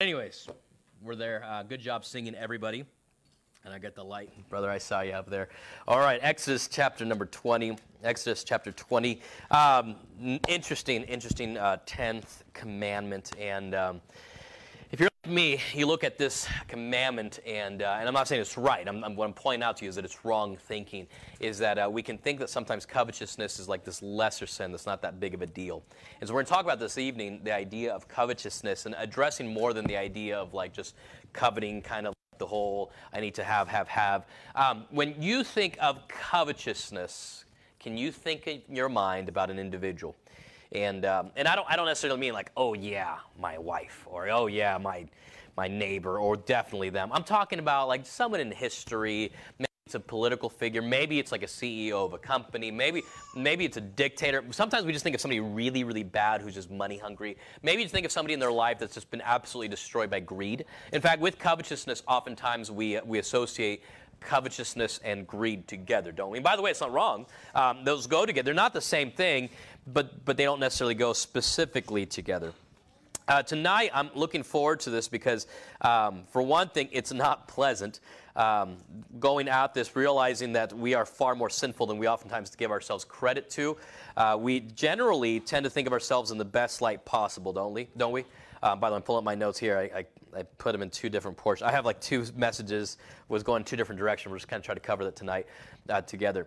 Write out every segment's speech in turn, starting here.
Anyways, we're there. Good job singing, everybody. And I got the light. Brother, I saw you up there. All right, Exodus chapter number 20. Exodus chapter 20. Interesting 10th commandment. And if you're like me, you look at this commandment, and I'm not saying it's right. What I'm pointing out to you is that it's wrong thinking, is that we can think that sometimes covetousness is like this lesser sin that's not that big of a deal. And so we're going to talk about this evening, the idea of covetousness, and addressing more than the idea of like just coveting, kind of the whole I need to have. When you think of covetousness, can you think in your mind about an individual? And I don't necessarily mean like, oh yeah, my wife, or oh yeah, my neighbor, or definitely them. I'm talking about like someone in history. Maybe it's a political figure. Maybe it's like a CEO of a company. Maybe it's a dictator. Sometimes we just think of somebody really, really bad who's just money hungry. Maybe you think of somebody in their life that's just been absolutely destroyed by greed. In fact, with covetousness, oftentimes we associate covetousness and greed together, don't we? And by the way, it's not wrong. Those go together. They're not the same thing, but they don't necessarily go specifically together. Tonight, I'm looking forward to this because, for one thing, it's not pleasant going at this, realizing that we are far more sinful than we oftentimes give ourselves credit to. We generally tend to think of ourselves in the best light possible, don't we? By the way, I'm pulling up my notes here. I put them in two different portions. I have like two messages, was going two different directions. We're just kind of trying to cover that tonight together.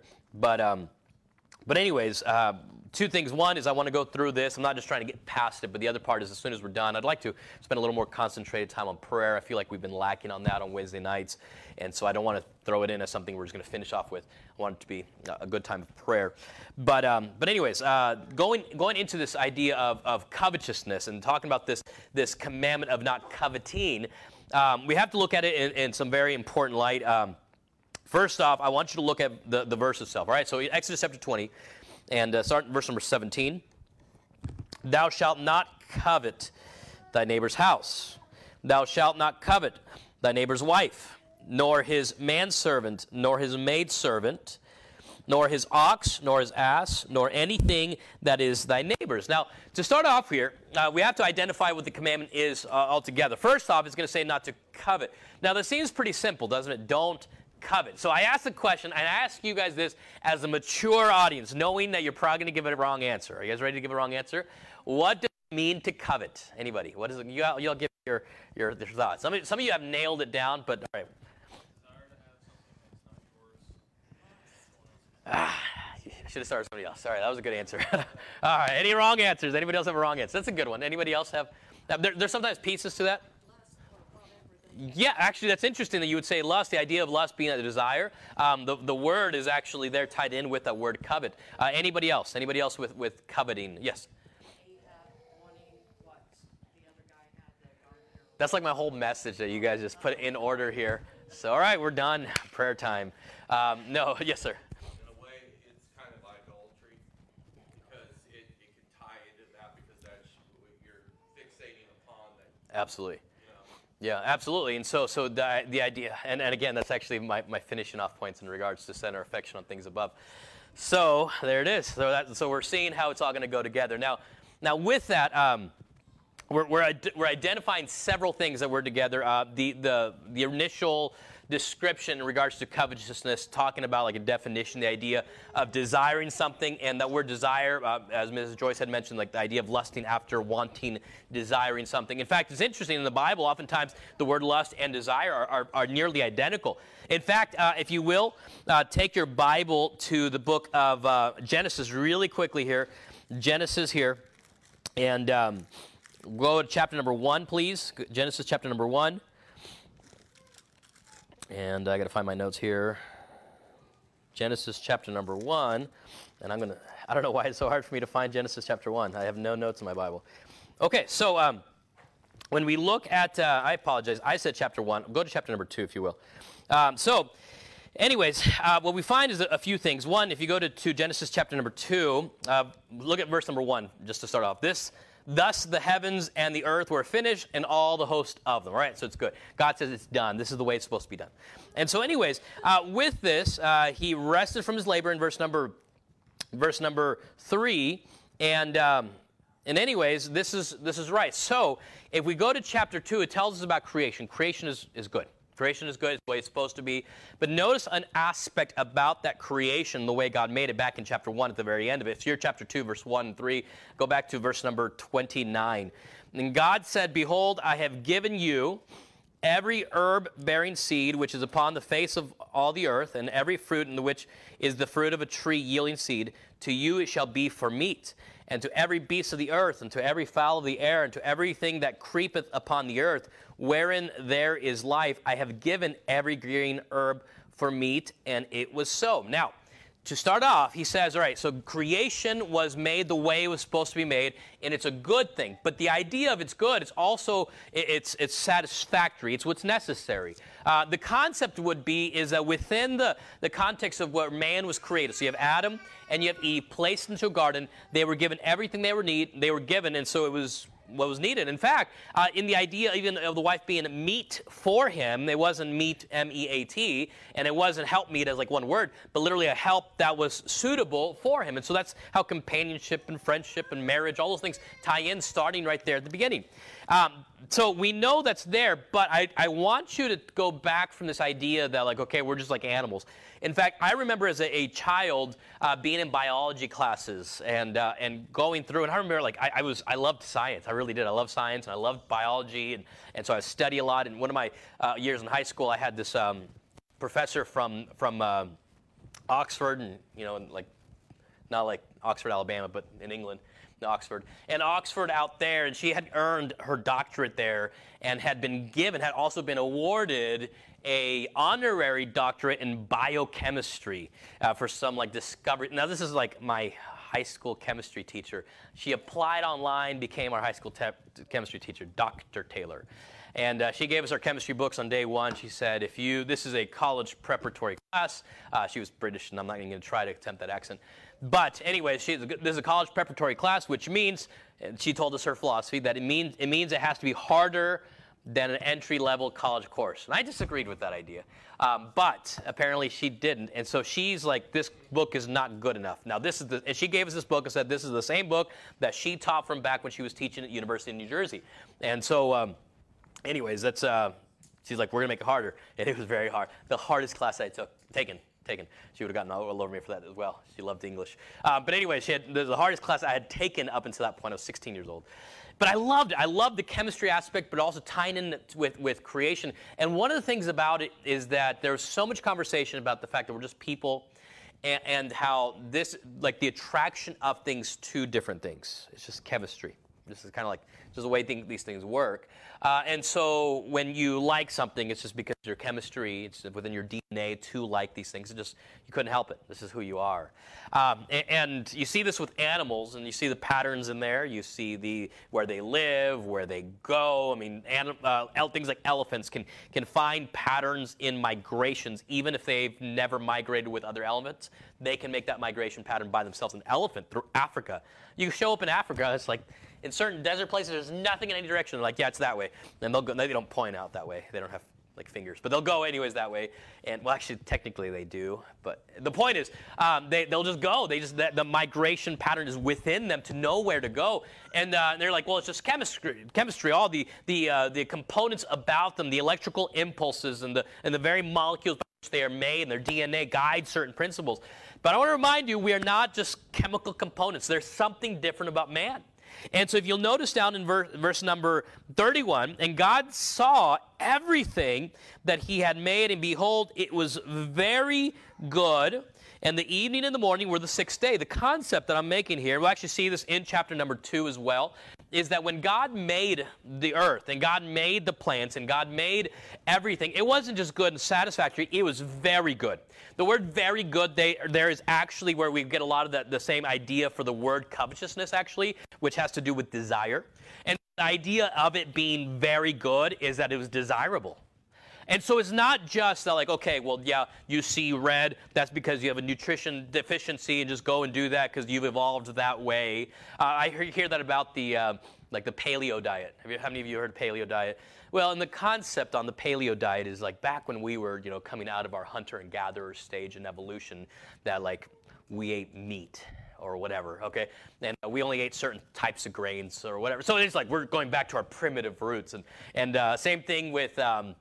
But anyways, two things. One is I want to go through this. I'm not just trying to get past it, but the other part is as soon as we're done, I'd like to spend a little more concentrated time on prayer. I feel like we've been lacking on that on Wednesday nights, and so I don't want to throw it in as something we're just going to finish off with. I want it to be a good time of prayer. But anyways, going into this idea of covetousness and talking about this commandment of not coveting, we have to look at it in some very important light. First off, I want you to look at the verse itself. All right, so Exodus chapter 20, and start in verse number 17. Thou shalt not covet thy neighbor's house. Thou shalt not covet thy neighbor's wife, nor his manservant, nor his maidservant, nor his ox, nor his ass, nor anything that is thy neighbor's. Now, to start off here, we have to identify what the commandment is altogether. First off, it's going to say not to covet. Now, this seems pretty simple, doesn't it? Don't covet. So I asked the question, and I ask you guys this as a mature audience, knowing that you're probably going to give it a wrong answer. Are you guys ready to give a wrong answer? What does it mean to covet? Anybody? What is it? You'll give your thoughts. Some of you have nailed it down, but all right. You should have started with somebody else. Sorry, that was a good answer. All right, any wrong answers? Anybody else have a wrong answer? That's a good one. Anybody else have? There's sometimes pieces to that. Yeah, actually, that's interesting that you would say lust. The idea of lust being a desire. The word is actually there tied in with that word covet. Anybody else? Anybody else with coveting? Yes. Wanting what the other guy had, the gardener. That's like my whole message that you guys just put in order here. So, all right, we're done. Prayer time. No, yes, sir. In a way, it's kind of idolatry because it can tie into that because that's what you're fixating upon. That. Absolutely. Yeah, absolutely. And so the idea, and again, that's actually my finishing off points in regards to center affection on things above. So there it is. So we're seeing how it's all going to go together. Now with that, we're identifying several things that were together. The initial description in regards to covetousness, talking about like a definition, the idea of desiring something, and that word desire, as Mrs. Joyce had mentioned, like the idea of lusting after, wanting, desiring something. In fact, it's interesting in the Bible, oftentimes the word lust and desire are nearly identical. In fact, if you will, take your Bible to the book of Genesis really quickly here. Genesis here, and go to chapter number 1, please. Genesis chapter number 1. And I got to find my notes here. Genesis chapter number 1. And I don't know why it's so hard for me to find Genesis chapter 1. I have no notes in my Bible. Okay, so when we look at, I apologize, I said chapter 1. Go to chapter number 2, if you will. Anyways, what we find is a few things. One, if you go to Genesis chapter number 2, look at verse number 1, just to start off. Thus the heavens and the earth were finished, and all the host of them. All right, so it's good. God says it's done. This is the way it's supposed to be done. And so anyways, with this, he rested from his labor in verse number 3, and And anyways, this is right. So if we go to chapter 2, it tells us about creation. Creation is good. Creation is good. It's the way it's supposed to be. But notice an aspect about that creation, the way God made it back in chapter 1 at the very end of it. If you're chapter 2, verse 1 and 3, go back to verse number 29. And God said, behold, I have given you every herb bearing seed which is upon the face of all the earth, and every fruit in which is the fruit of a tree yielding seed, to you it shall be for meat. And to every beast of the earth, and to every fowl of the air, and to everything that creepeth upon the earth, wherein there is life, I have given every green herb for meat, and it was so. Now, to start off, he says, all right, so creation was made the way it was supposed to be made, and it's a good thing. But the idea of it's good, it's also, it's satisfactory. It's what's necessary. The concept would be is that within the context of where man was created, so you have Adam and you have Eve placed into a garden, they were given everything they were given, and so it was what was needed. In fact, in the idea even of the wife being meat for him, it wasn't meat, M-E-A-T, and it wasn't help meat as like one word, but literally a help that was suitable for him. And so that's how companionship and friendship and marriage, all those things tie in starting right there at the beginning. So we know that's there, but I want you to go back from this idea that like, okay, we're just like animals. In fact, I remember as a child being in biology classes and going through, and I remember like I loved science. I really did. I loved science and I loved biology, and so I study a lot. And one of my years in high school, I had this professor from Oxford, and like not like Oxford, Alabama, but in England. Oxford. And Oxford out there, and she had earned her doctorate there and had also been awarded a honorary doctorate in biochemistry for some like discovery. Now this is like my high school chemistry teacher. She applied online, became our high school chemistry teacher, Dr. Taylor. And she gave us our chemistry books on day one. She said, this is a college preparatory class. She was British, and I'm not even going to try to attempt that accent. But anyway, this is a college preparatory class, which means, and she told us her philosophy, that it means it has to be harder than an entry-level college course. And I disagreed with that idea. But apparently she didn't. And so she's like, this book is not good enough. Now, and she gave us this book and said, this is the same book that she taught from back when she was teaching at University of New Jersey. And so, anyways, she's like, we're going to make it harder. And it was very hard. The hardest class I taken. She would have gotten all over me for that as well. She loved English. But anyway, the hardest class I had taken up until that point. I was 16 years old. But I loved it. I loved the chemistry aspect, but also tying in with creation. And one of the things about it is that there's so much conversation about the fact that we're just people and how this, like the attraction of things to different things. It's just chemistry. This is kind of like just the way these things work. And so when you like something, it's just because your chemistry, it's within your DNA to like these things. You couldn't help it. This is who you are. And you see this with animals, and you see the patterns in there. You see where they live, where they go. I mean, things like elephants can find patterns in migrations, even if they've never migrated with other elephants. They can make that migration pattern by themselves. An elephant through Africa. You show up in Africa, it's like, in certain desert places, there's nothing in any direction. They're like, yeah, it's that way. And they'll go. They don't point out that way. They don't have like fingers, but they'll go anyways that way. And well, actually, technically they do. But the point is, they'll just go. The migration pattern is within them to know where to go. And they're like, well, it's just chemistry. All the components about them, the electrical impulses and the very molecules by which they are made, and their DNA guide certain principles. But I want to remind you, we are not just chemical components. There's something different about man. And so if you'll notice down in verse number 31, and God saw everything that he had made, and behold, it was very good. And the evening and the morning were the sixth day. The concept that I'm making here, we'll actually see this in chapter number 2 as well, is that when God made the earth, and God made the plants, and God made everything, it wasn't just good and satisfactory, it was very good. The word very good there is actually where we get a lot of the same idea for the word covetousness, actually, which has to do with desire. And the idea of it being very good is that it was desirable. And so it's not just that like, okay, well, yeah, you see red, that's because you have a nutrition deficiency and just go and do that because you've evolved that way. I hear that about the paleo diet. How many of you heard of paleo diet? Well, and the concept on the paleo diet is like back when we were, coming out of our hunter and gatherer stage in evolution, that like we ate meat. or whatever, okay? And we only ate certain types of grains or whatever. So it's like we're going back to our primitive roots. And same thing with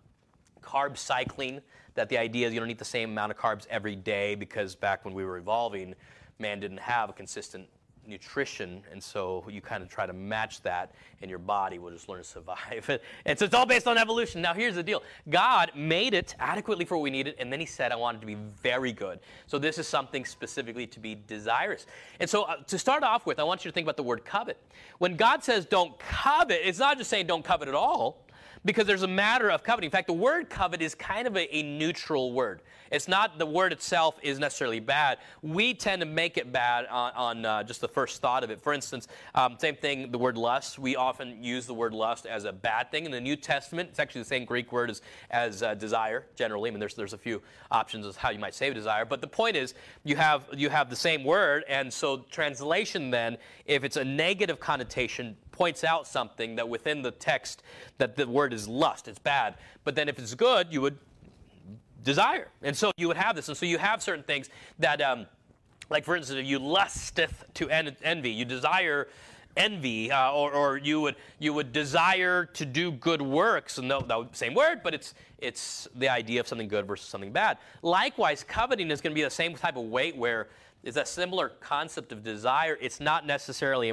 carb cycling, that the idea is you don't eat the same amount of carbs every day, because back when we were evolving, man didn't have a consistent nutrition, and so you kind of try to match that, and your body will just learn to survive. And so it's all based on evolution. Now here's the deal. God made it adequately for what we needed, and then he said, I want it to be very good. So this is something specifically to be desirous. And so to start off with, I want you to think about the word covet. When God says don't covet, it's not just saying don't covet at all, because there's a matter of coveting. In fact, the word covet is kind of a neutral word. It's not, the word itself is necessarily bad. We tend to make it bad on just the first thought of it. For instance, same thing, the word lust. We often use the word lust as a bad thing. In the New Testament, it's actually the same Greek word as desire, generally. I mean, there's a few options as how you might say desire. But the point is, you have the same word, and so translation then, if it's a negative connotation, points out something that within the text that the word is lust, it's bad. But then if it's good, you would desire. And so you would have this. And so you have certain things that, like for instance, if you lusteth to envy, you desire envy, or you would desire to do good works. And no, same word, but it's the idea of something good versus something bad. Likewise, coveting is going to be the same type of weight, where it's a similar concept of desire. It's not necessarily a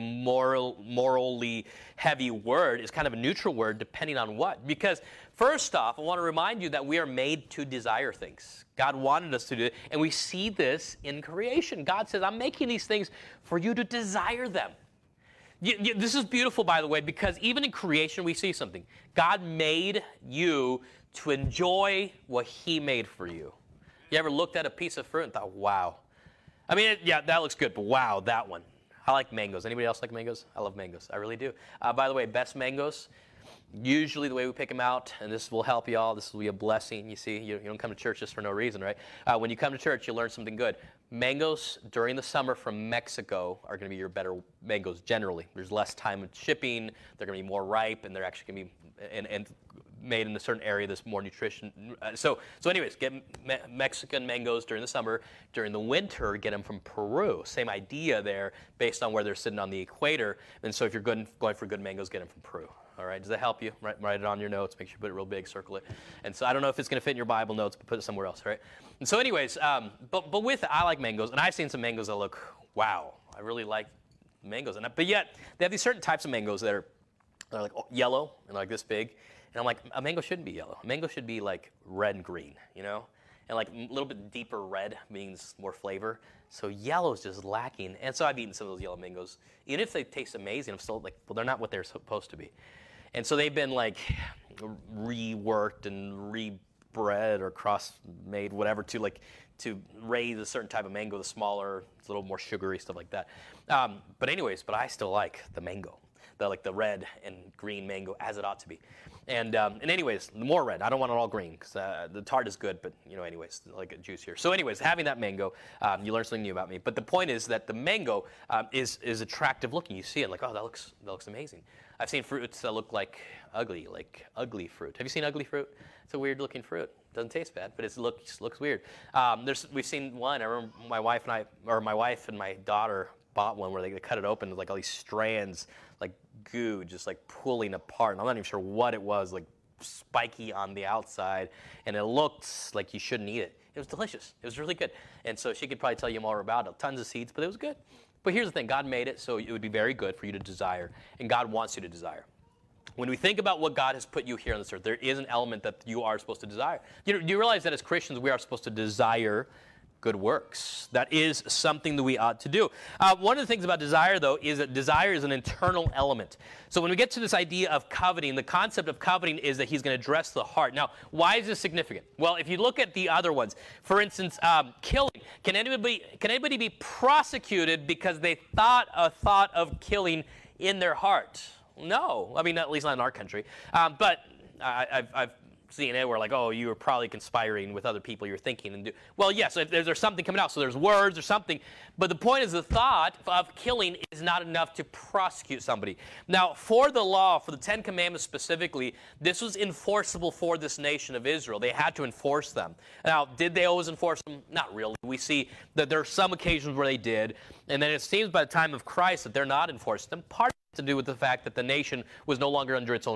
morally heavy word. It's kind of a neutral word depending on what. Because first off, I want to remind you that we are made to desire things. God wanted us to do it, and we see this in creation. God says, I'm making these things for you to desire them. This is beautiful, by the way, because even in creation we see something. God made you to enjoy what he made for you. You ever looked at a piece of fruit and thought, wow. I mean, yeah, that looks good, but wow, that one. I like mangoes. Anybody else like mangoes? I love mangoes. I really do. By the way, best mangoes, usually the way we pick them out, and this will help you all, this will be a blessing. You see, you don't come to church just for no reason, right? When you come to church, you learn something good. Mangoes during the summer from Mexico are going to be your better mangoes generally. There's less time of shipping. They're going to be more ripe, and they're actually going to be and made in a certain area that's more nutrition. So anyways, get Mexican mangoes during the summer. During the winter, get them from Peru. Same idea there, based on where they're sitting on the equator. And so if you're going for good mangoes, get them from Peru. All right, does that help you? Write it on your notes. Make sure you put it real big, circle it. And so I don't know if it's going to fit in your Bible notes, but put it somewhere else, right? And so anyways, but with it, I like mangoes. And I've seen some mangoes that look, wow, I really like mangoes. But yet, they have these certain types of mangoes that are like yellow and like this big. And I'm like, a mango shouldn't be yellow. A mango should be like red and green, you know? And like a little bit deeper red means more flavor. So yellow is just lacking. And so I've eaten some of those yellow mangoes. Even if they taste amazing, I'm still like, well, they're not what they're supposed to be. And so they've been like reworked and rebred or cross-made, whatever, to raise a certain type of mango, the smaller, it's a little more sugary, stuff like that. But I still like the mango, the red and green mango as it ought to be. And anyways, the more red. I don't want it all green, because the tart is good, but anyways, like a juicier. So anyways, having that mango, you learn something new about me. But the point is that the mango is attractive looking. You see it like, oh, that looks amazing. I've seen fruits that look like ugly fruit. Have you seen ugly fruit? It's a weird looking fruit. Doesn't taste bad, but it looks weird. We've seen one. I remember my wife and my daughter bought one where they cut it open with like all these strands, like goo, just like pulling apart. And I'm not even sure what it was, like spiky on the outside, and it looked like you shouldn't eat it. It was delicious. It was really good. And so she could probably tell you more about it. Tons of seeds, but it was good. But here's the thing. God made it so it would be very good for you to desire, and God wants you to desire. When we think about what God has put you here on this earth, there is an element that you are supposed to desire. Do you realize that as Christians, we are supposed to desire good works? That is something that we ought to do. One of the things about desire, though, is that desire is an internal element. So when we get to this idea of coveting, the concept of coveting is that he's going to address the heart. Now, why is this significant? Well, if you look at the other ones, for instance, killing. Can anybody be prosecuted because they thought a thought of killing in their heart? No. I mean, at least not in our country. But I've seeing it, we're like, oh, you were probably conspiring with other people you're thinking. Well, yes, if there's something coming out, so there's words or something. But the point is the thought of killing is not enough to prosecute somebody. Now, for the law, for the Ten Commandments specifically, this was enforceable for this nation of Israel. They had to enforce them. Now, did they always enforce them? Not really. We see that there are some occasions where they did, and then it seems by the time of Christ that they're not enforced. And part to do with the fact that the nation was no longer under its own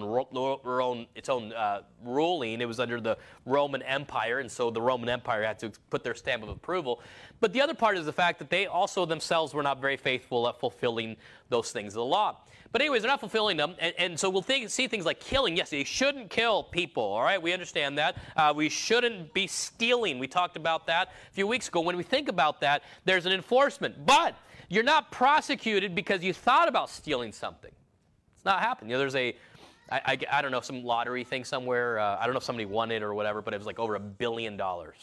ruling. It was under the Roman Empire, and so the Roman Empire had to put their stamp of approval. But the other part is the fact that they also themselves were not very faithful at fulfilling those things of the law. But anyways, they're not fulfilling them, and so we'll see things like killing. Yes, you shouldn't kill people, all right? We understand that. We shouldn't be stealing. We talked about that a few weeks ago. When we think about that, there's an enforcement. But you're not prosecuted because you thought about stealing something. It's not happening. You know, there's I don't know, some lottery thing somewhere. I don't know if somebody won it or whatever, but it was like over $1 billion.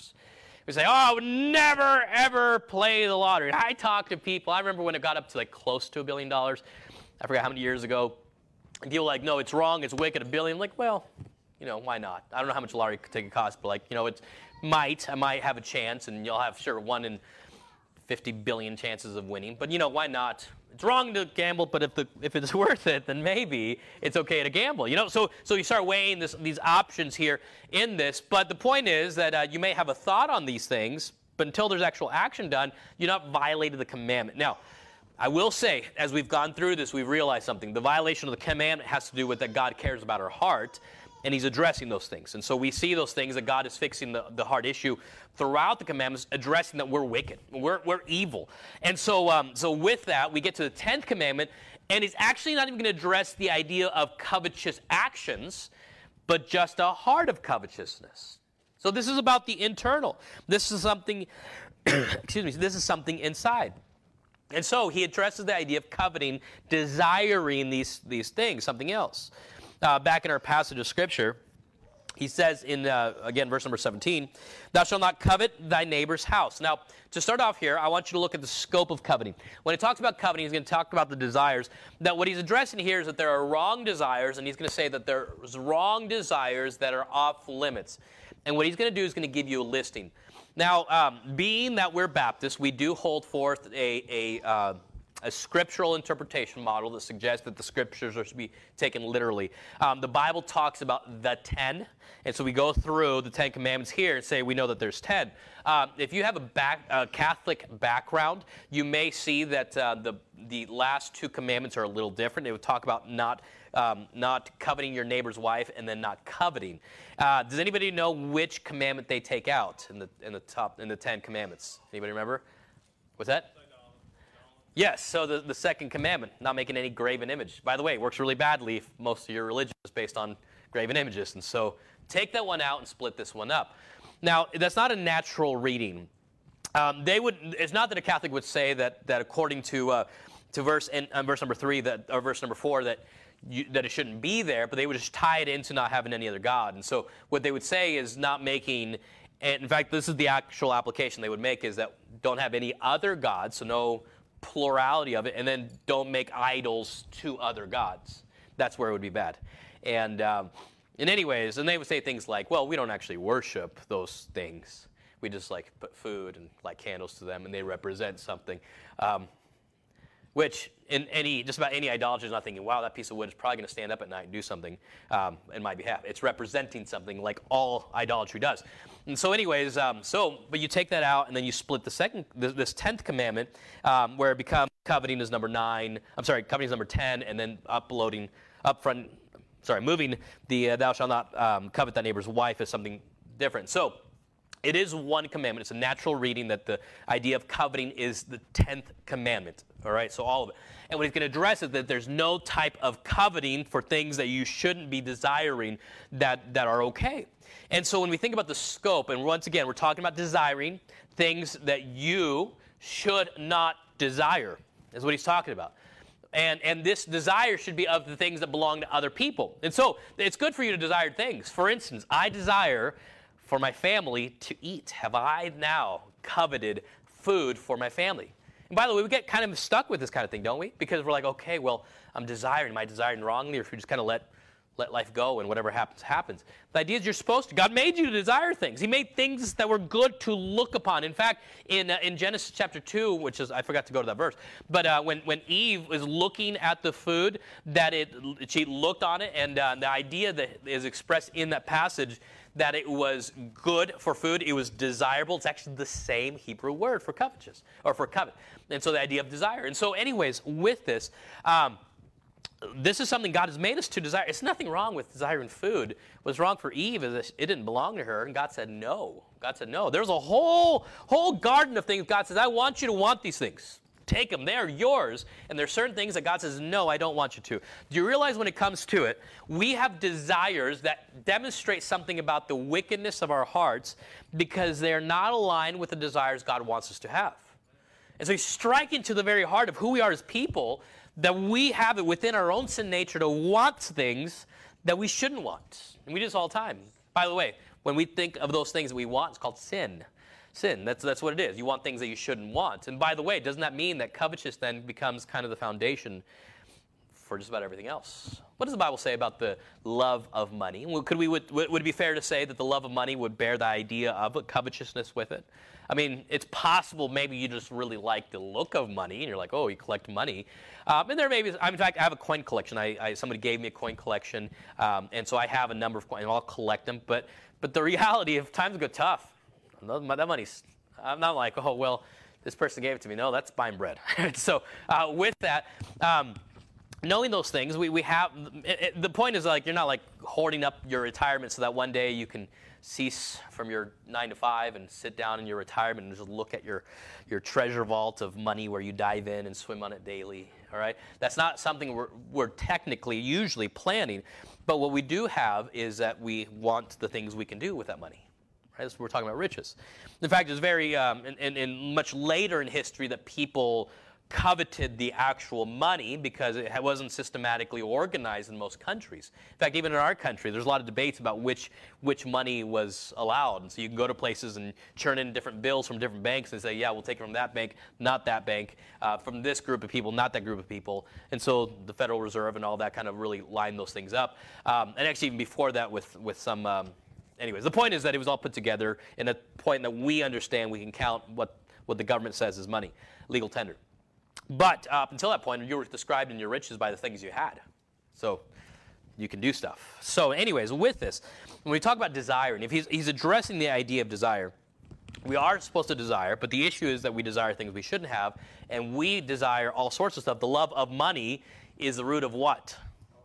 We say, oh, I would never, ever play the lottery. I talk to people. I remember when it got up to like close to $1 billion. I forgot how many years ago. And people were like, no, it's wrong. It's wicked. $1 billion. I'm like, well, you know, why not? I don't know how much a lottery ticket costs, but like, you know, I might have a chance, and you'll have, sure, 1 in 50 billion chances of winning. But, you know, why not? It's wrong to gamble, but if it's worth it, then maybe it's okay to gamble. You know, so you start weighing these options here in this. But the point is that you may have a thought on these things, but until there's actual action done, you're not violated the commandment. Now, I will say, as we've gone through this, we've realized something. The violation of the commandment has to do with that God cares about our heart, and he's addressing those things. And so we see those things, that God is fixing the heart issue throughout the commandments, addressing that we're wicked, we're evil. And so with that, we get to the 10th commandment, and it's actually not even going to address the idea of covetous actions, but just a heart of covetousness. So this is about the internal. This is something, excuse me, this is something inside. And so he addresses the idea of coveting, desiring these things, something else. Back in our passage of Scripture, he says in, again, verse number 17, thou shalt not covet thy neighbor's house. Now, to start off here, I want you to look at the scope of coveting. When he talks about coveting, he's going to talk about the desires. That what he's addressing here is that there are wrong desires, and he's going to say that there's wrong desires that are off limits. And what he's going to do is going to give you a listing. Now, being that we're Baptists, we do hold forth a scriptural interpretation model that suggests that the scriptures are to be taken literally. The Bible talks about the 10, and so we go through the 10 commandments here and say we know that there's 10. If you have a Catholic background, you may see that the last 2 commandments are a little different. They would talk about not coveting your neighbor's wife and then not coveting. Does anybody know which commandment they take out in the 10 commandments? Anybody remember? What's that? Yes, so the second commandment, not making any graven image. By the way, it works really badly if most of your religion is based on graven images. And so take that one out and split this one up. Now, that's not a natural reading. It's not that a Catholic would say that according to verse number 3 or verse number 4 that it shouldn't be there, but they would just tie it into not having any other God. And so what they would say is not making, and in fact, this is the actual application they would make, is that don't have any other gods, so no plurality of it, and then don't make idols to other gods. That's where it would be bad. And anyways, and they would say things like, well, we don't actually worship those things. We just like put food and light candles to them, and they represent something. Which in just about any idolatry is not thinking, wow, that piece of wood is probably going to stand up at night and do something in my behalf. It's representing something like all idolatry does. And so anyways, but you take that out and then you split this 10th commandment where it becomes coveting is number 9. I'm sorry, coveting is number 10, and then moving the thou shalt not covet thy neighbor's wife is something different. So it is one commandment. It's a natural reading that the idea of coveting is the 10th commandment. All right, so all of it. And what he's going to address is that there's no type of coveting for things that you shouldn't be desiring that are okay. And so when we think about the scope, and once again, we're talking about desiring things that you should not desire, is what he's talking about. And this desire should be of the things that belong to other people. And so it's good for you to desire things. For instance, I desire for my family to eat. Have I now coveted food for my family? And by the way, we get kind of stuck with this kind of thing, don't we? Because we're like, okay, well, I'm desiring. Am I desiring wrongly? Or if we just kind of let let life go, and whatever happens, happens. The idea is you're supposed to. God made you to desire things. He made things that were good to look upon. In fact, in Genesis chapter 2, which is, I forgot to go to that verse, but when Eve was looking at the food, she looked on it, and the idea that is expressed in that passage, that it was good for food, it was desirable. It's actually the same Hebrew word for covetous, or for covet. And so the idea of desire. And so anyways, with this, this is something God has made us to desire. It's nothing wrong with desiring food. What's wrong for Eve is it didn't belong to her, and God said no. God said no. There's a whole garden of things. God says, I want you to want these things. Take them. They're yours. And there's certain things that God says, no, I don't want you to. Do you realize when it comes to it, we have desires that demonstrate something about the wickedness of our hearts because they're not aligned with the desires God wants us to have. And so you strike into the very heart of who we are as people, that we have it within our own sin nature to want things that we shouldn't want. And we do this all the time. By the way, when we think of those things that we want, it's called sin. Sin, that's what it is. You want things that you shouldn't want. And by the way, doesn't that mean that covetousness then becomes kind of the foundation for just about everything else? What does the Bible say about the love of money? Would it be fair to say that the love of money would bear the idea of covetousness with it? I mean, it's possible maybe you just really like the look of money, and you're like, oh, you collect money. And there may be, in fact, I have a coin collection. Somebody gave me a coin collection, and so I have a number of coins, and I'll collect them. But the reality, if times go tough, that money's, I'm not like, oh, well, this person gave it to me. No, that's buying bread. So with that, knowing those things, we have, the point is like, you're not like hoarding up your retirement so that one day you can cease from your 9 to 5 and sit down in your retirement and just look at your treasure vault of money where you dive in and swim on it daily, all right? That's not something we're technically usually planning, but what we do have is that we want the things we can do with that money, right? So we're talking about riches. In fact, it's very, in much later in history that people coveted the actual money because it wasn't systematically organized in most countries. In fact, even in our country, there's a lot of debates about which money was allowed. And so you can go to places and churn in different bills from different banks and say, yeah, we'll take it from that bank, not that bank, from this group of people, not that group of people. And so the Federal Reserve and all that kind of really lined those things up. And actually even before that with some, anyways, the point is that it was all put together in a point that we understand we can count what the government says is money, legal tender. But up until that point, you were described in your riches by the things you had. So you can do stuff. So anyways, with this, when we talk about desire, and if he's addressing the idea of desire, we are supposed to desire, but the issue is that we desire things we shouldn't have, and we desire all sorts of stuff. The love of money is the root of what?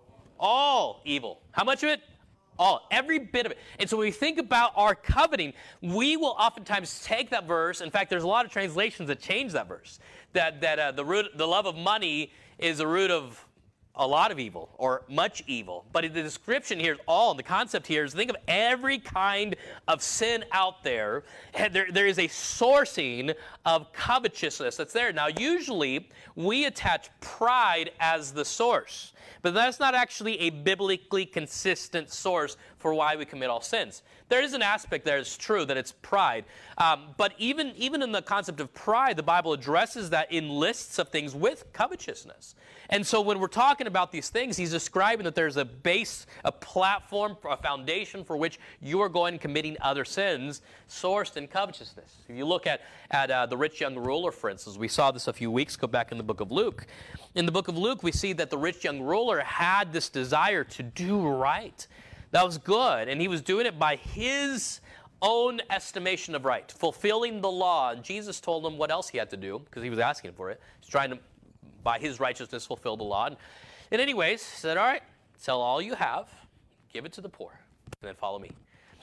All evil. How much of it? All, every bit of it. And so when we think about our coveting, we will oftentimes take that verse. In fact, there's a lot of translations that change that verse. That the love of money is the root of a lot of evil or much evil. But the description here is all. The concept here is think of every kind of sin out there. And there is a sourcing of covetousness that's there. Now, usually we attach pride as the source. But that's not actually a biblically consistent source for why we commit all sins. There is an aspect there that's true, that it's pride. But even in the concept of pride, the Bible addresses that in lists of things with covetousness. And so when we're talking about these things, he's describing that there's a base, a platform, a foundation for which you are going and committing other sins sourced in covetousness. If you look at the rich young ruler, for instance, we saw this a few weeks ago back in the book of Luke. In the book of Luke, we see that the rich young ruler had this desire to do right. That was good, and he was doing it by his own estimation of right, fulfilling the law. And Jesus told him what else he had to do, because he was asking for it. He's trying to, by his righteousness, fulfill the law. And anyways, he said, all right, sell all you have, give it to the poor, and then follow me.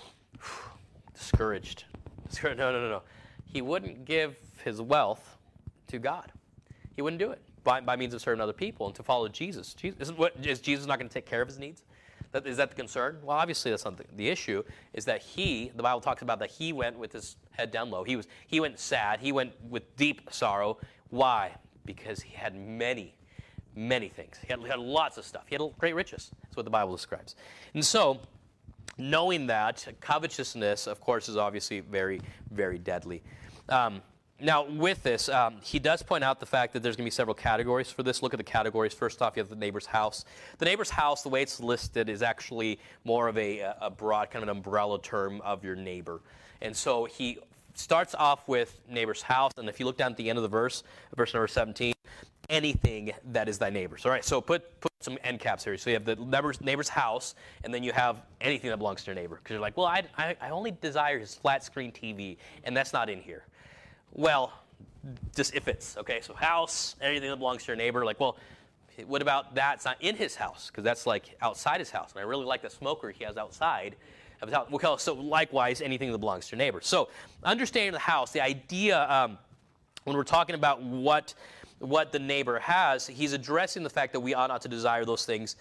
Discouraged. No. He wouldn't give his wealth to God. He wouldn't do it by means of serving other people and to follow Jesus. Is Jesus not going to take care of his needs? Is that the concern? Well, obviously that's not the issue. Is that the Bible talks about that he went with his head down low. He went sad. He went with deep sorrow. Why? Because he had many, many things. He had lots of stuff. He had great riches. That's what the Bible describes. And so, knowing that, covetousness, of course, is obviously very, very deadly. Now, with this, he does point out the fact that there's going to be several categories for this. Look at the categories. First off, you have the neighbor's house. The neighbor's house, the way it's listed, is actually more of a broad, kind of an umbrella term of your neighbor. And so he starts off with neighbor's house, and if you look down at the end of the verse number 17, anything that is thy neighbor's. All right, so put some end caps here. So you have the neighbor's house, and then you have anything that belongs to your neighbor. Because you're like, well, I only desire his flat screen TV, and that's not in here. Well, just if it's, okay, so house, anything that belongs to your neighbor, like, well, what about that? It's not in his house, because that's like outside his house. And I really like the smoker he has outside of his house. Okay, so likewise, anything that belongs to your neighbor. So understanding the house, the idea, when we're talking about what the neighbor has, he's addressing the fact that we ought not to desire those things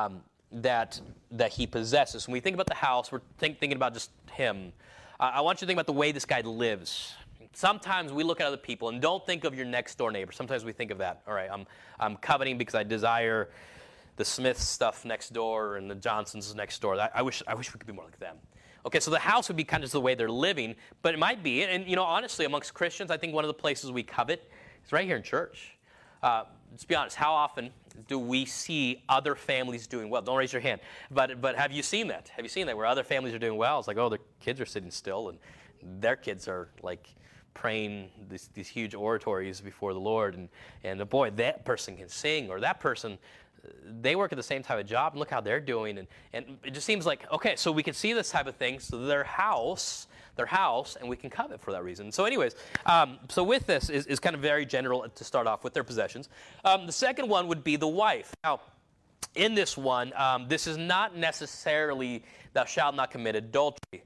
that he possesses. When we think about the house, we're thinking about just him. I want you to think about the way this guy lives. Sometimes we look at other people and don't think of your next door neighbor. Sometimes we think of that. All right, I'm coveting because I desire the Smith stuff next door and the Johnsons next door. I wish we could be more like them. Okay, so the house would be kind of just the way they're living, but it might be. And honestly, amongst Christians, I think one of the places we covet is right here in church. Let's be honest. How often do we see other families doing well? Don't raise your hand. But have you seen that? Have you seen that where other families are doing well? It's like, oh, their kids are sitting still and their kids are like praying these huge oratories before the Lord, and boy, that person can sing, or that person, they work at the same type of job, and look how they're doing, and it just seems like, okay, so we can see this type of thing, so their house, and we can covet for that reason. So anyways, so with this is kind of very general to start off with their possessions. The second one would be the wife. Now, in this one, this is not necessarily thou shalt not commit adultery.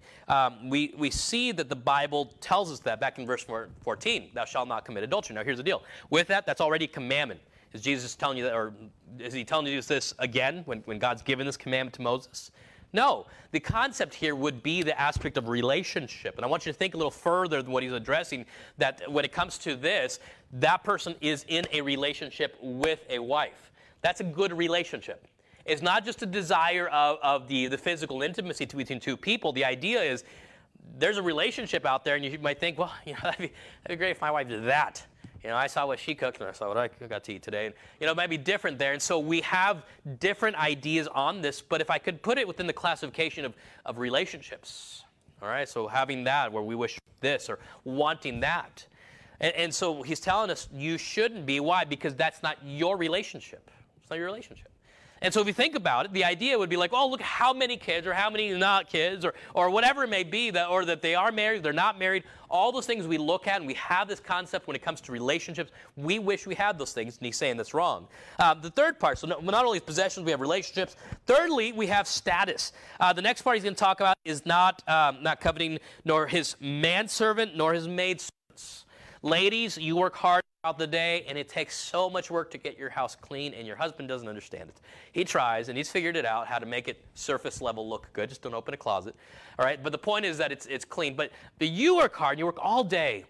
We see that the Bible tells us that back in verse 14, thou shalt not commit adultery. Now here's the deal. With that, that's already a commandment. Is Jesus telling you that, or is he telling you this again when God's given this commandment to Moses? No. The concept here would be the aspect of relationship. And I want you to think a little further than what he's addressing, that when it comes to this, that person is in a relationship with a wife. That's a good relationship. It's not just a desire of the physical intimacy between two people. The idea is there's a relationship out there, and you might think, well, that'd be great if my wife did that. I saw what she cooked, and I saw what I got to eat today. And, it might be different there. And so we have different ideas on this, but if I could put it within the classification of relationships, all right, so having that where we wish this or wanting that. And so he's telling us you shouldn't be. Why? Because that's not your relationship. It's not your relationship. And so if you think about it, the idea would be like, oh, look how many kids or how many not kids or whatever it may be, that they are married, they're not married. All those things we look at, and we have this concept when it comes to relationships. We wish we had those things, and he's saying that's wrong. The third part, so not only possessions, we have relationships. Thirdly, we have status. The next part he's going to talk about is not coveting nor his manservant nor his maidservants. Ladies, you work hard throughout the day, and it takes so much work to get your house clean, and your husband doesn't understand it. He tries, and he's figured it out, how to make it surface level look good. Just don't open a closet. All right, but the point is that it's clean. But you work hard, and you work all day,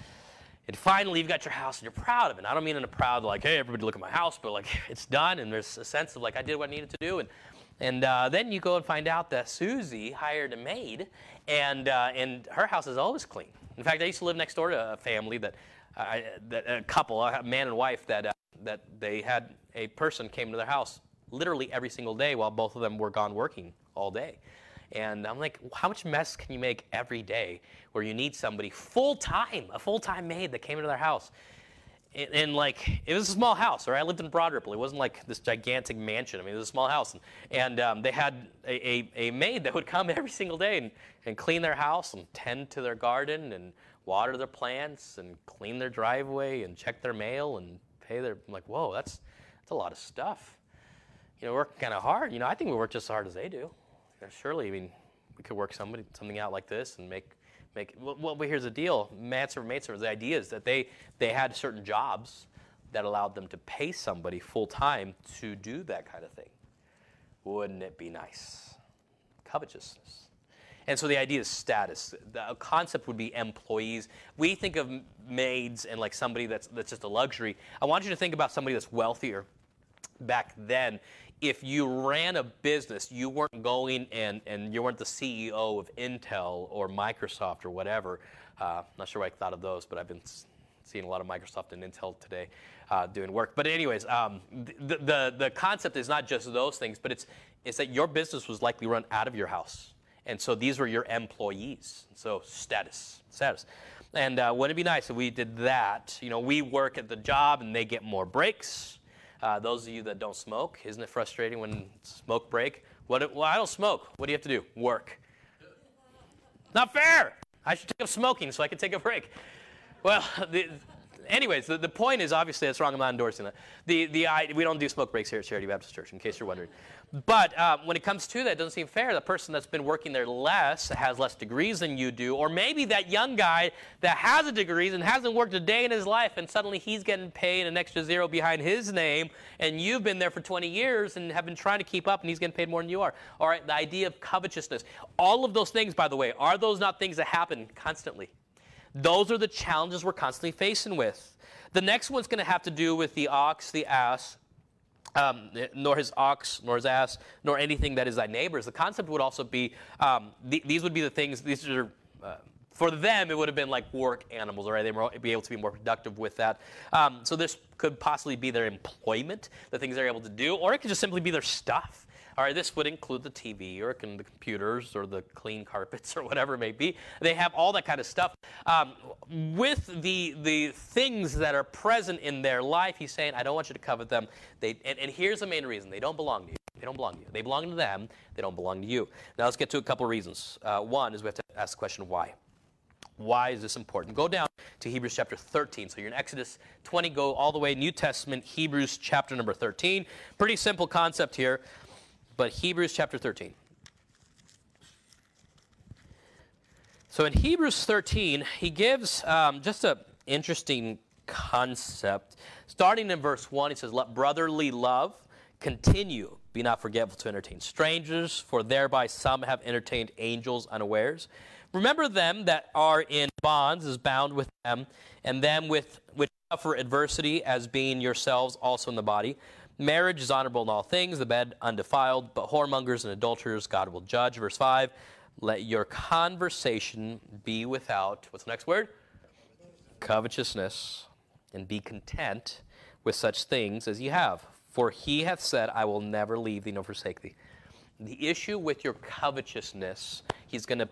and finally you've got your house, and you're proud of it. And I don't mean in a proud, like, hey, everybody look at my house, but like it's done, and there's a sense of like I did what I needed to do. And then you go and find out that Susie hired a maid, and her house is always clean. In fact, I used to live next door to a family that a couple, a man and wife, that they had a person came to their house literally every single day while both of them were gone working all day. And I'm like, how much mess can you make every day where you need somebody full-time, a full-time maid that came into their house? And like, it was a small house, right? I lived in Broad Ripple. It wasn't like this gigantic mansion. I mean, it was a small house. And they had a maid that would come every single day and clean their house and tend to their garden and water their plants and clean their driveway and check their mail and pay their, I'm like, whoa, that's a lot of stuff. Working kind of hard. I think we work just as hard as they do. Surely, I mean, we could work something out like this and make. Well, but here's the deal. Maidservants, the idea is that they had certain jobs that allowed them to pay somebody full time to do that kind of thing. Wouldn't it be nice? Covetousness. And so the idea is status. The concept would be employees. We think of maids and like somebody that's just a luxury. I want you to think about somebody that's wealthier. Back then, if you ran a business, you weren't going and you weren't the CEO of Intel or Microsoft or whatever. Not sure why I thought of those, but I've been seeing a lot of Microsoft and Intel today doing work. But anyways, the concept is not just those things, but it's that your business was likely run out of your house. And so these were your employees. So status. And wouldn't it be nice if we did that? You know, we work at the job and they get more breaks. Those of you that don't smoke, isn't it frustrating when smoke break? Well, I don't smoke. What do you have to do? Work. Not fair. I should take up smoking so I can take a break. Well, anyways, the point is, obviously, that's wrong. I'm not endorsing that. We don't do smoke breaks here at Charity Baptist Church, in case you're wondering. But when it comes to that, it doesn't seem fair. The person that's been working there less, has less degrees than you do, or maybe that young guy that has a degree and hasn't worked a day in his life, and suddenly he's getting paid an extra zero behind his name, and you've been there for 20 years and have been trying to keep up, and he's getting paid more than you are. All right, the idea of covetousness. All of those things, by the way, are those not things that happen constantly? Those are the challenges we're constantly facing with. The next one's going to have to do with the ox, the ass, nor his ox, nor his ass, nor anything that is thy neighbor's. The concept would also be, these would be the things, these are, for them, it would have been like work animals, all right? They would be able to be more productive with that. So this could possibly be their employment, the things they're able to do, or it could just simply be their stuff. All right, this would include the TV or the computers or the clean carpets or whatever it may be. They have all that kind of stuff. With the things that are present in their life, he's saying, I don't want you to covet them. And here's the main reason. They don't belong to you. They don't belong to you. They belong to them. They don't belong to you. Now let's get to a couple of reasons. One is we have to ask the question, why? Why is this important? Go down to Hebrews chapter 13. So you're in Exodus 20, go all the way New Testament, Hebrews chapter number 13. Pretty simple concept here. But Hebrews chapter 13. So in Hebrews 13, he gives just an interesting concept. Starting in verse 1, he says, let brotherly love continue. Be not forgetful to entertain strangers, for thereby some have entertained angels unawares. Remember them that are in bonds as bound with them, and them which suffer adversity as being yourselves also in the body. Marriage is honorable in all things, the bed undefiled, but whoremongers and adulterers God will judge. Verse 5, let your conversation be without, what's the next word? Covetousness, and be content with such things as ye have. For he hath said, I will never leave thee nor forsake thee. The issue with your covetousness, he's going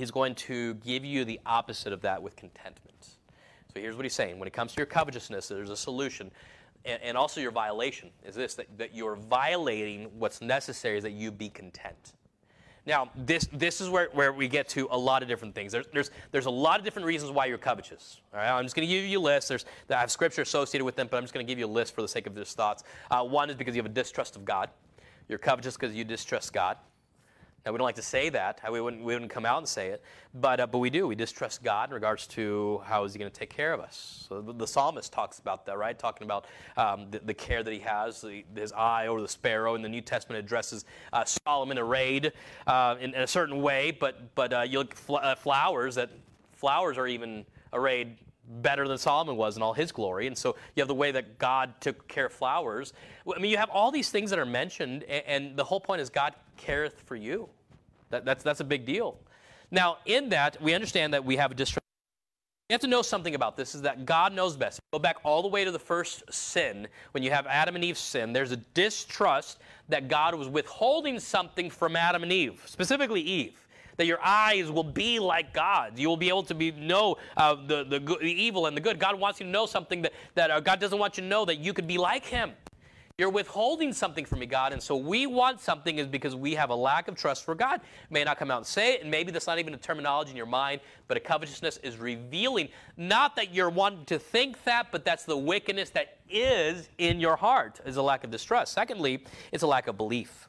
to give you the opposite of that with contentment. So here's what he's saying. When it comes to your covetousness, there's a solution. And also your violation is this, that you're violating what's necessary is that you be content. Now, this is where we get to a lot of different things. There's a lot of different reasons why you're covetous. All right? I'm just going to give you a list. I have scripture associated with them, but I'm just going to give you a list for the sake of this thoughts. One is because you have a distrust of God. You're covetous because you distrust God. Now, we don't like to say that. We wouldn't come out and say it. But we do. We distrust God in regards to how is he going to take care of us. So the psalmist talks about that, right? Talking about the care that he has, his eye over the sparrow. In the New Testament, addresses Solomon arrayed in a certain way. But you look at flowers are even arrayed better than Solomon was in all his glory. And so you have the way that God took care of flowers. I mean, you have all these things that are mentioned, and the whole point is God careth for you. That's a big deal. Now, in that, we understand that we have a distrust. You have to know something about this, is that God knows best. Go back all the way to the first sin. When you have Adam and Eve's sin, there's a distrust that God was withholding something from Adam and Eve, specifically Eve. That your eyes will be like God. You will be able to know the evil and the good. God wants you to know something that God doesn't want you to know, that you could be like him. You're withholding something from me, God, and so we want something is because we have a lack of trust for God. May not come out and say it, and maybe that's not even a terminology in your mind, but a covetousness is revealing, not that you're wanting to think that, but that's the wickedness that is in your heart, is a lack of distrust. Secondly, it's a lack of belief.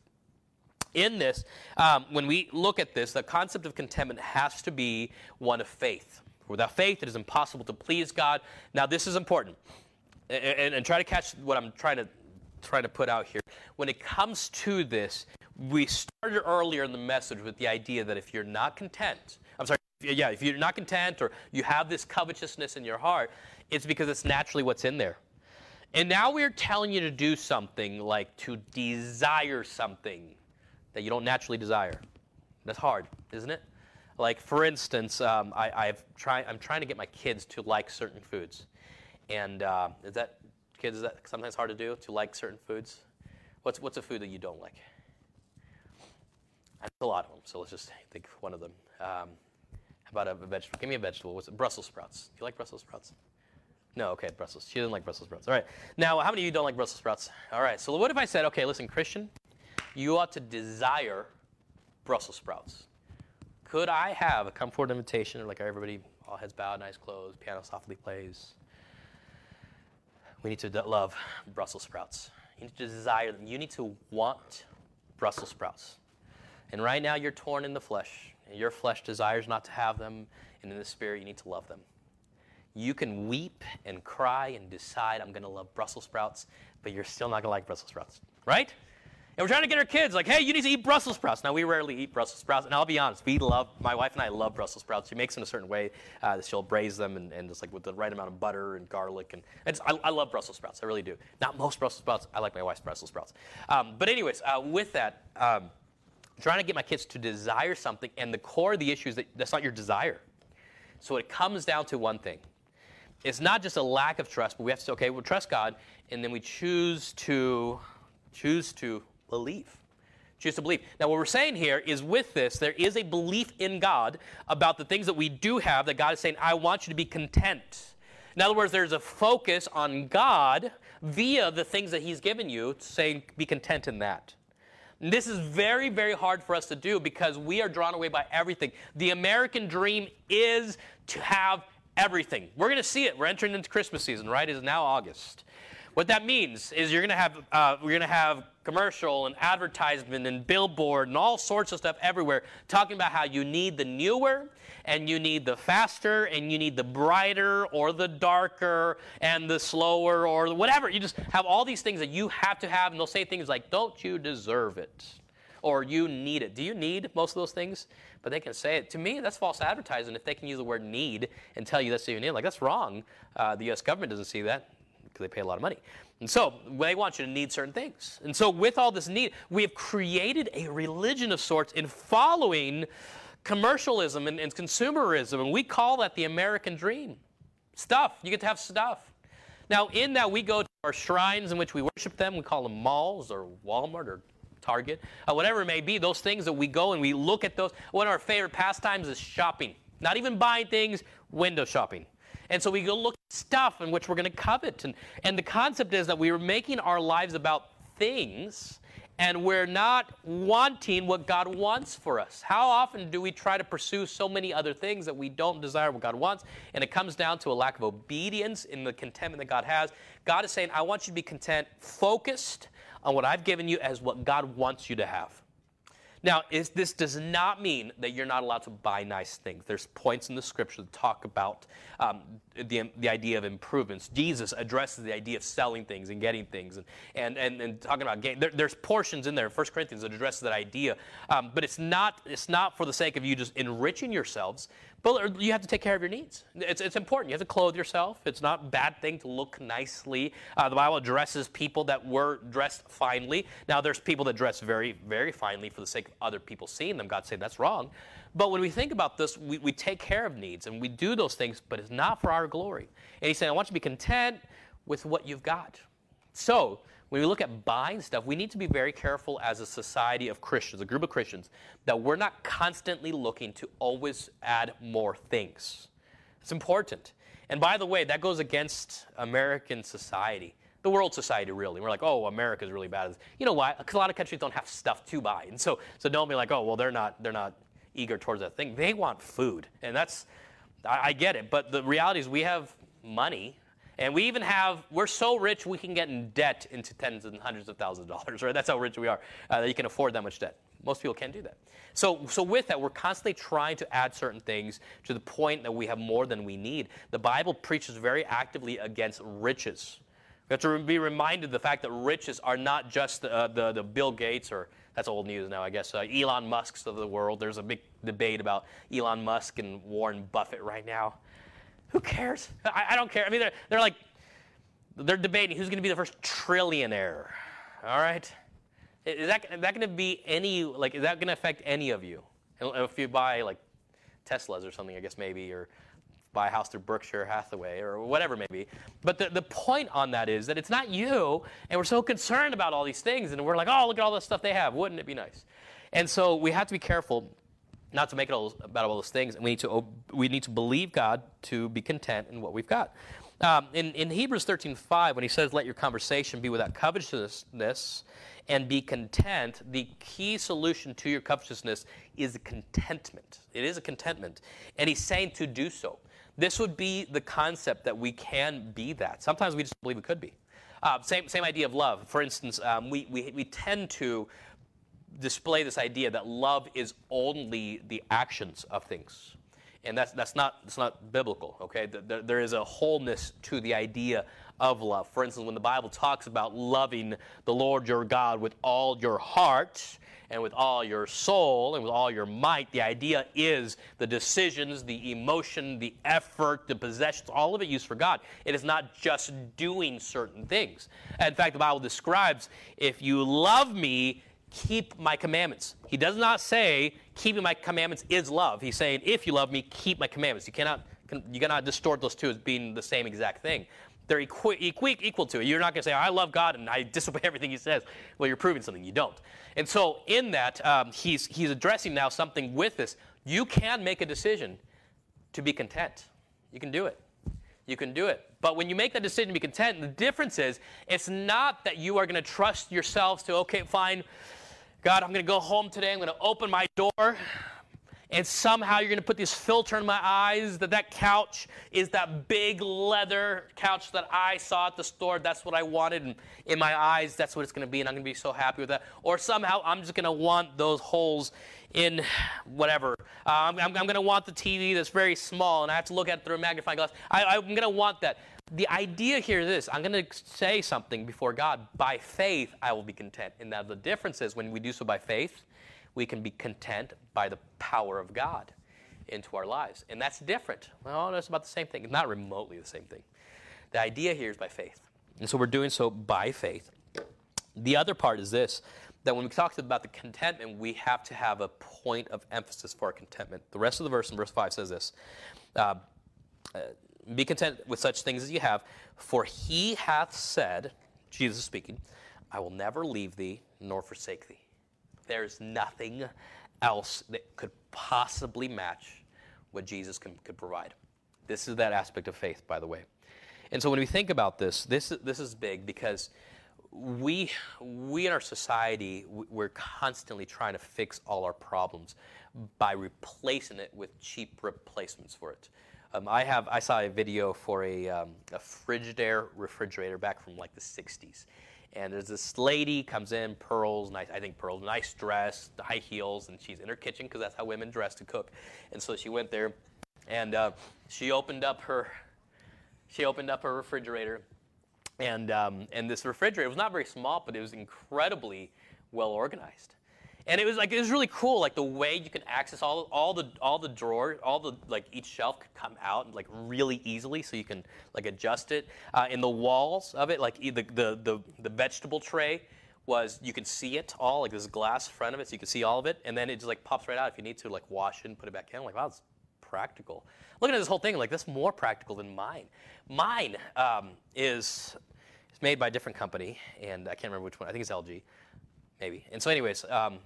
In this, when we look at this, the concept of contentment has to be one of faith. Without faith, it is impossible to please God. Now, this is important, and try to catch what I'm trying to put out here. When it comes to this, we started earlier in the message with the idea that if you're not content, if you're not content or you have this covetousness in your heart, it's because it's naturally what's in there. And now we're telling you to do something like to desire something that you don't naturally desire. That's hard, isn't it? Like, for instance, I'm trying to get my kids to like certain foods. And is that sometimes hard to do, to like certain foods? What's a food that you don't like? There's a lot of them, so let's just think of one of them. How about a vegetable? Give me a vegetable. What's it? Brussels sprouts. Do you like Brussels sprouts? No, okay, Brussels. She doesn't like Brussels sprouts. All right. Now, how many of you don't like Brussels sprouts? All right, so what if I said, okay, listen, Christian, you ought to desire Brussels sprouts. Could I have a come forward invitation, like everybody, all heads bowed, eyes closed, piano softly plays? We need to love Brussels sprouts. You need to desire them. You need to want Brussels sprouts. And right now you're torn in the flesh. And your flesh desires not to have them. And in the spirit, you need to love them. You can weep and cry and decide, I'm going to love Brussels sprouts, but you're still not going to like Brussels sprouts. Right? And we're trying to get our kids like, hey, you need to eat Brussels sprouts. Now, we rarely eat Brussels sprouts. And I'll be honest, my wife and I love Brussels sprouts. She makes them a certain way. She'll braise them and just like with the right amount of butter and garlic. And I love Brussels sprouts. I really do. Not most Brussels sprouts. I like my wife's Brussels sprouts. But anyways, with that, trying to get my kids to desire something. And the core of the issue is that that's not your desire. So it comes down to one thing. It's not just a lack of trust, but we have to say, okay, we'll trust God. And then we choose to believe. Choose to believe. Now, what we're saying here is with this, there is a belief in God about the things that we do have that God is saying, I want you to be content. In other words, there's a focus on God via the things that he's given you, saying be content in that. And this is very, very hard for us to do because we are drawn away by everything. The American dream is to have everything. We're going to see it. We're entering into Christmas season, right? It is now August. What that means is we're going to have commercial and advertisement and billboard and all sorts of stuff everywhere talking about how you need the newer and you need the faster and you need the brighter or the darker and the slower or whatever. You just have all these things that you have to have, and they'll say things like, don't you deserve it? Or you need it. Do you need most of those things? But they can say it. To me, that's false advertising if they can use the word need and tell you that's what you need. Like, that's wrong. The U.S. government doesn't see that, because they pay a lot of money. And so they want you to need certain things. And so with all this need, we have created a religion of sorts in following commercialism and consumerism, and we call that the American dream. Stuff. You get to have stuff. Now, in that, we go to our shrines in which we worship them. We call them malls or Walmart or Target, whatever it may be, those things that we go and we look at those. One of our favorite pastimes is shopping. Not even buying things, window shopping. And so we go look at stuff in which we're going to covet. And the concept is that we are making our lives about things, and we're not wanting what God wants for us. How often do we try to pursue so many other things that we don't desire what God wants? And it comes down to a lack of obedience in the contentment that God has. God is saying, I want you to be content, focused on what I've given you as what God wants you to have. Now, this does not mean that you're not allowed to buy nice things. There's points in the scripture that talk about the idea of improvements. Jesus addresses the idea of selling things and getting things and talking about gain. There's portions in there, 1 Corinthians, that addresses that idea. But it's not for the sake of you just enriching yourselves, but you have to take care of your needs. It's important. You have to clothe yourself. It's not a bad thing to look nicely. The Bible addresses people that were dressed finely. Now, there's people that dress very, very finely for the sake of other people seeing them. God said that's wrong. But when we think about this, we take care of needs, and we do those things, but it's not for our glory. And he's saying, I want you to be content with what you've got. So when we look at buying stuff, we need to be very careful as a society of Christians, a group of Christians, that we're not constantly looking to always add more things. It's important. And by the way, that goes against American society, the world society, really. We're like, oh, America's really bad. You know why? Because a lot of countries don't have stuff to buy. And so don't be like, oh, well, they're not eager towards that thing. They want food. And I get it. But the reality is we have money. And we're so rich we can get in debt into tens and hundreds of thousands of dollars, right? That's how rich we are, that you can afford that much debt. Most people can't do that. So with that, we're constantly trying to add certain things to the point that we have more than we need. The Bible preaches very actively against riches. We have to be reminded of the fact that riches are not just the Bill Gates, or that's old news now, I guess, Elon Musk's of the world. There's a big debate about Elon Musk and Warren Buffett right now. Who cares? I don't care. I mean, they're like, They're debating who's going to be the first trillionaire. All right? Is that going to be any, like, is that going to affect any of you? If you buy, like, Teslas or something, I guess maybe, or buy a house through Berkshire Hathaway or whatever it may be. But the point on that is that it's not you, and we're so concerned about all these things, and we're like, oh, look at all the stuff they have. Wouldn't it be nice? And so we have to be careful not to make it all about all those things, and we need to believe God to be content in what we've got. In Hebrews 13:5, when he says, let your conversation be without covetousness and be content, the key solution to your covetousness is contentment. It is a contentment. And he's saying to do so. This would be the concept that we can be that. Sometimes we just believe we could be. Same idea of love. For instance, we tend to display this idea that love is only the actions of things. And that's not biblical, okay? There is a wholeness to the idea of love. For instance, when the Bible talks about loving the Lord your God with all your heart and with all your soul and with all your might, the idea is the decisions, the emotion, the effort, the possessions, all of it used for God. It is not just doing certain things. In fact, the Bible describes, if you love me, keep my commandments. He does not say keeping my commandments is love. He's saying if you love me, keep my commandments. You cannot distort those two as being the same exact thing. They're equal to it. You're not going to say, I love God and I disobey everything he says. Well, you're proving something. You don't. And so in that, he's addressing now something with this. You can make a decision to be content. You can do it. You can do it. But when you make that decision to be content, the difference is it's not that you are going to trust yourselves to, okay, fine, God, I'm going to go home today. I'm going to open my door. And somehow you're going to put this filter in my eyes that couch is that big leather couch that I saw at the store. That's what I wanted. And in my eyes, that's what it's going to be. And I'm going to be so happy with that. Or somehow I'm just going to want those holes in whatever. I'm going to want the TV that's very small. And I have to look at it through a magnifying glass. I'm going to want that. The idea here is this. I'm going to say something before God. By faith, I will be content. And now the difference is when we do so by faith, we can be content by the power of God into our lives. And that's different. Well, it's about the same thing. It's not remotely the same thing. The idea here is by faith. And so we're doing so by faith. The other part is this, that when we talk about the contentment, we have to have a point of emphasis for our contentment. The rest of the verse in verse 5 says this, be content with such things as you have, for he hath said, Jesus is speaking, I will never leave thee nor forsake thee. There's nothing else that could possibly match what Jesus could provide. This is that aspect of faith, by the way. And so when we think about this is big because we in our society, we're constantly trying to fix all our problems by replacing it with cheap replacements for it. I saw a video for a Frigidaire refrigerator back from like the 60s. And there's this lady comes in, nice dress, high heels, and she's in her kitchen because that's how women dress to cook. And so she went there, and she opened up her refrigerator, and this refrigerator was not very small, but it was incredibly well organized. And it was really cool, like the way you can access all the drawers, each shelf could come out like really easily, so you can like adjust it. In the walls of it, like the vegetable tray you can see it all, like this glass front of it, so you can see all of it, and then it just like pops right out if you need to like wash it and put it back in. I'm like, wow, it's practical. Looking at this whole thing, like that's more practical than mine. Mine is made by a different company, and I can't remember which one. I think it's LG. Maybe. And so anyways,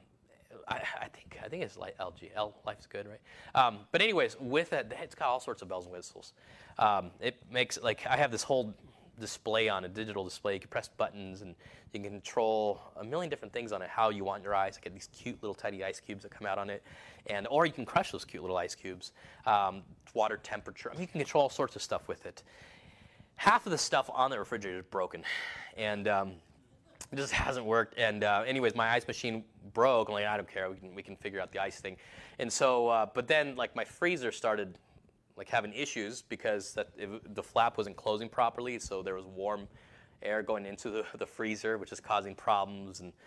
I think it's like LG. Life's good, right? But anyways, with it, it's got all sorts of bells and whistles. It makes, like, I have this whole display on a digital display. You can press buttons, and you can control a million different things on it, how you want your eyes. I get these cute little tiny ice cubes that come out on it. Or you can crush those cute little ice cubes. Water temperature. I mean, you can control all sorts of stuff with it. Half of the stuff on the refrigerator is broken. And it just hasn't worked. And anyways, my ice machine broke. I'm like, I don't care. We can figure out the ice thing. And so, but then like my freezer started like having issues because the flap wasn't closing properly. So there was warm air going into the freezer, which is causing problems. And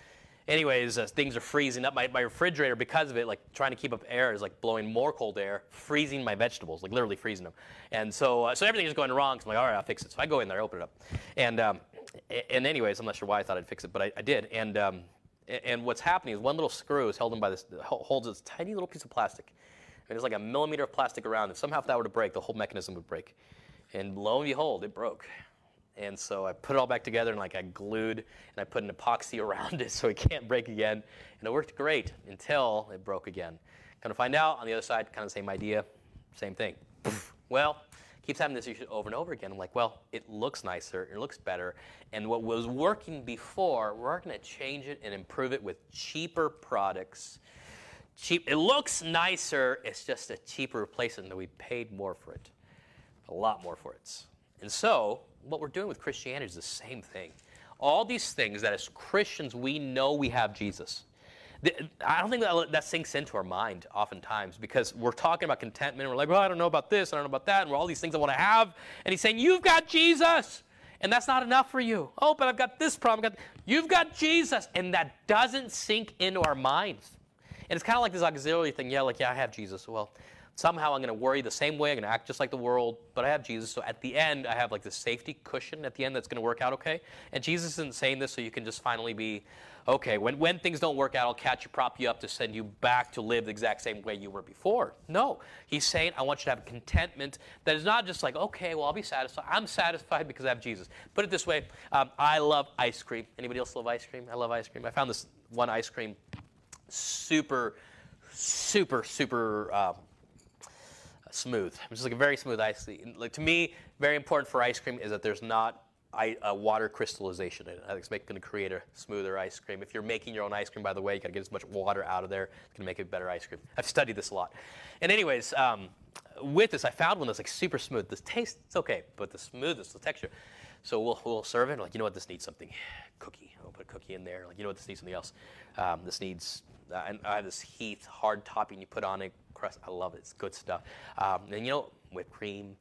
anyways, things are freezing up. My refrigerator, because of it, like trying to keep up air, is like blowing more cold air, freezing my vegetables, like literally freezing them. And so everything is going wrong. So I'm like, all right, I'll fix it. So I go in there, open it up, and anyways, I'm not sure why I thought I'd fix it, but I did. And what's happening is one little screw is held in by this, holds this tiny little piece of plastic. And there's like a millimeter of plastic around. If somehow if that were to break, the whole mechanism would break. And lo and behold, it broke. And so I put it all back together, and like I glued and I put an epoxy around it so it can't break again. And it worked great until it broke again. Kind of find out on the other side, kind of the same idea, same thing. Well, keeps having this issue over and over again. I'm like, well, it looks nicer, it looks better. And what was working before, we're going to change it and improve it with cheaper products. It looks nicer, it's just a cheaper replacement, and we paid more for it. A lot more for it. And so, what we're doing with Christianity is the same thing. All these things that as Christians we know we have Jesus. I don't think that sinks into our mind oftentimes, because we're talking about contentment and we're like, well, I don't know about this, I don't know about that, and we're all these things I want to have. And he's saying, you've got Jesus, and that's not enough for you. Oh, but I've got this problem. You've got Jesus, and that doesn't sink into our minds. And it's kind of like this auxiliary thing. Yeah, I have Jesus. Well, somehow I'm going to worry the same way. I'm going to act just like the world, but I have Jesus. So at the end, I have like this safety cushion at the end that's going to work out okay. And Jesus isn't saying this so you can just finally be, okay, when things don't work out, I'll catch you, prop you up to send you back to live the exact same way you were before. No, he's saying I want you to have contentment that is not just like, okay, well, I'll be satisfied. I'm satisfied because I have Jesus. Put it this way, I love ice cream. Anybody else love ice cream? I love ice cream. I found this one ice cream super smooth. It's just like a very smooth ice cream. Like, to me, very important for ice cream is that there's not a water crystallization in it. I think it's going to create a smoother ice cream. If you're making your own ice cream, by the way, you got to get as much water out of there. It's going to make it better ice cream. I've studied this a lot. And anyways, with this, I found one that's like super smooth. The taste, it's okay, but the smoothness, the texture. So we'll serve it. Like, you know what, this needs something. Cookie. I'll put a cookie in there. Like, you know what, this needs something else. This needs, and I have this Heath hard topping you put on it. Crust. I love it. It's good stuff. And you know, whipped cream,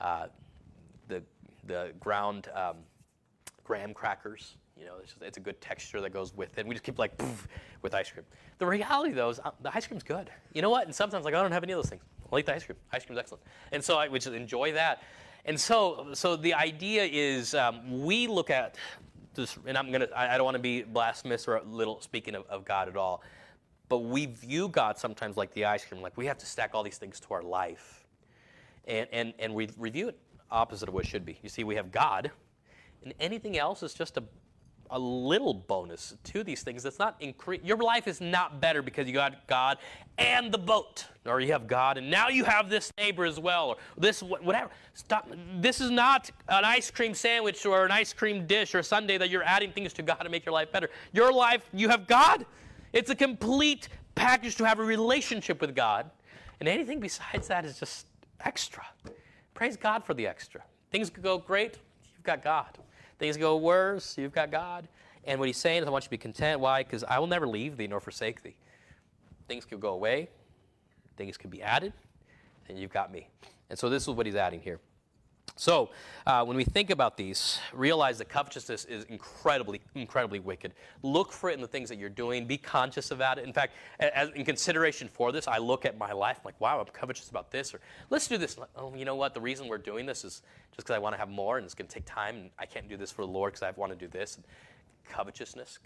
the ground graham crackers. You know, it's a good texture that goes with it. We just keep like poof, with ice cream. The reality, though, is the ice cream's good. You know what? And sometimes like I don't have any of those things. I like the ice cream. Ice cream's excellent. And so we just enjoy that. And so the idea is we look at this, and I don't want to be blasphemous or little speaking of God at all. But we view God sometimes like the ice cream, like we have to stack all these things to our life. And we review it opposite of what it should be. You see, we have God, and anything else is just a little bonus to these things. That's not your life is not better because you got God and the boat, or you have God and now you have this neighbor as well, or this whatever. Stop. This is not an ice cream sandwich or an ice cream dish or a sundae that you're adding things to God to make your life better. Your life, you have God. It's a complete package to have a relationship with God. And anything besides that is just extra. Praise God for the extra. Things could go great, you've got God. Things go worse, you've got God. And what he's saying is, I want you to be content. Why? Because I will never leave thee nor forsake thee. Things could go away, things could be added, and you've got me. And so this is what he's adding here. So when we think about these, realize that covetousness is incredibly, incredibly wicked. Look for it in the things that you're doing. Be conscious about it. In fact, in consideration for this, I look at my life I'm like, wow, I'm covetous about this. Or let's do this. Oh, you know what? The reason we're doing this is just because I want to have more, and it's going to take time, and I can't do this for the Lord because I want to do this. And covetousness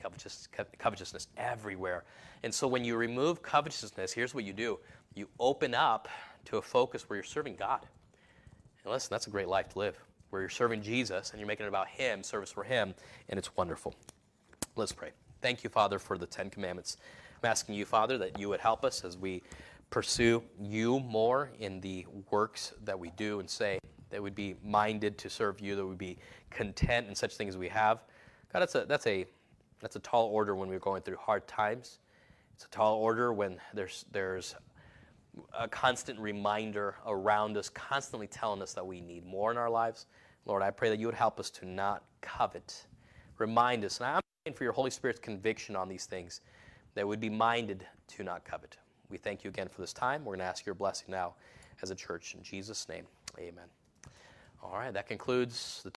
everywhere. And so when you remove covetousness, here's what you do. You open up to a focus where you're serving God. And listen, that's a great life to live, where you're serving Jesus and you're making it about Him, service for Him, and it's wonderful. Let's pray. Thank you, Father, for the 10 Commandments. I'm asking you, Father, that you would help us as we pursue you more in the works that we do and say, that we'd be minded to serve you, that we'd be content in such things as we have. God, that's a tall order when we're going through hard times. It's a tall order when there's a constant reminder around us, constantly telling us that we need more in our lives. Lord, I pray that you would help us to not covet. Remind us, and I'm praying for your Holy Spirit's conviction on these things, that we'd be minded to not covet. We thank you again for this time. We're going to ask your blessing now as a church. In Jesus' name, amen. All right, that concludes the